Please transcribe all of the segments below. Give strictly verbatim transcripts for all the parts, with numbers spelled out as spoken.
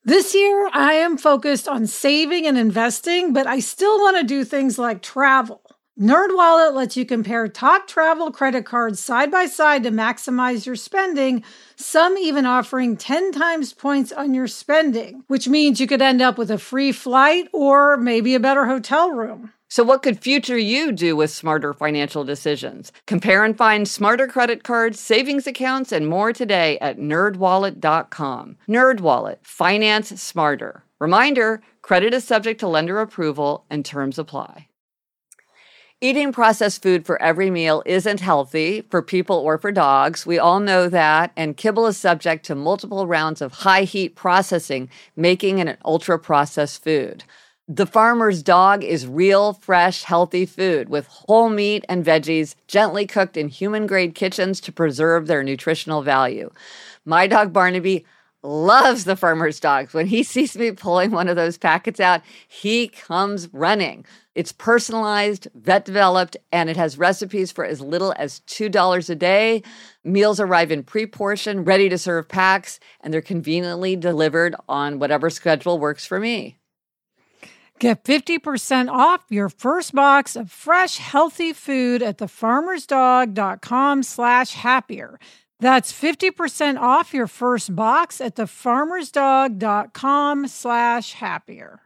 This year, I am focused on saving and investing, but I still want to do things like travel. NerdWallet lets you compare top travel credit cards side by side to maximize your spending, some even offering ten times points on your spending, which means you could end up with a free flight or maybe a better hotel room. So what could future you do with smarter financial decisions? Compare and find smarter credit cards, savings accounts, and more today at nerd wallet dot com. NerdWallet. Finance smarter. Reminder, credit is subject to lender approval and terms apply. Eating processed food for every meal isn't healthy for people or for dogs. We all know that, and kibble is subject to multiple rounds of high-heat processing, making it an ultra-processed food. The Farmer's Dog is real, fresh, healthy food with whole meat and veggies gently cooked in human-grade kitchens to preserve their nutritional value. My dog Barnaby loves the Farmer's Dogs. When he sees me pulling one of those packets out, he comes running. It's personalized, vet-developed, and it has recipes for as little as two dollars a day. Meals arrive in pre-portioned, ready-to-serve packs, and they're conveniently delivered on whatever schedule works for me. Get fifty percent off your first box of fresh, healthy food at thefarmersdog.com slash happier. That's fifty percent off your first box at thefarmersdog.com slash happier.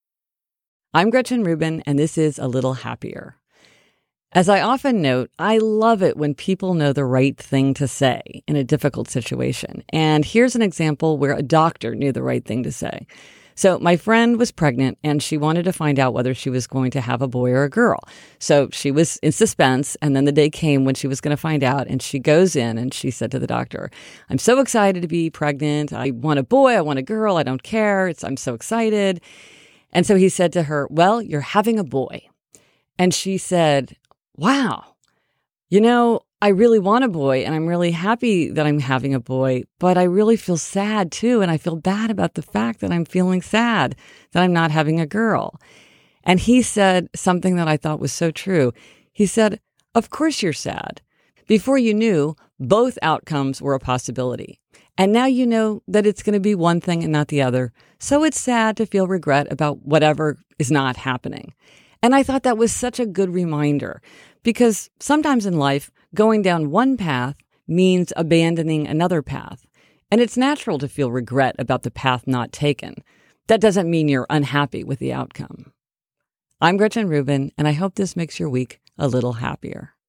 I'm Gretchen Rubin, and this is A Little Happier. As I often note, I love it when people know the right thing to say in a difficult situation. And here's an example where a doctor knew the right thing to say. So my friend was pregnant and she wanted to find out whether she was going to have a boy or a girl. So she was in suspense, and then the day came when she was going to find out, and she goes in and she said to the doctor, "I'm so excited to be pregnant. I want a boy, I want a girl, I don't care. It's I'm so excited." And so he said to her, "Well, you're having a boy." And she said, "Wow, you know, I really want a boy, and I'm really happy that I'm having a boy, but I really feel sad too, and I feel bad about the fact that I'm feeling sad that I'm not having a girl." And he said something that I thought was so true. He said, "Of course you're sad. Before you knew, both outcomes were a possibility. And now you know that it's going to be one thing and not the other. So it's sad to feel regret about whatever is not happening." And I thought that was such a good reminder, because sometimes in life, going down one path means abandoning another path. And it's natural to feel regret about the path not taken. That doesn't mean you're unhappy with the outcome. I'm Gretchen Rubin, and I hope this makes your week a little happier.